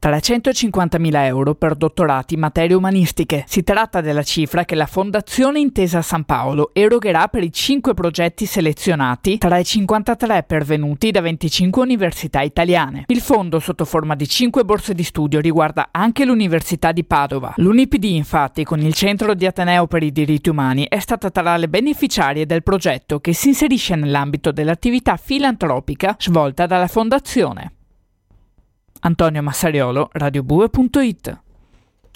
350.000 euro per dottorati in materie umanistiche. Si tratta della cifra che la Fondazione Intesa San Paolo erogherà per i 5 progetti selezionati tra i 53 pervenuti da 25 università italiane. Il fondo, sotto forma di 5 borse di studio, riguarda anche l'Università di Padova. L'UniPD, infatti, con il Centro di Ateneo per i diritti umani, è stata tra le beneficiarie del progetto, che si inserisce nell'ambito dell'attività filantropica svolta dalla Fondazione. Antonio Massariolo, radiobue.it.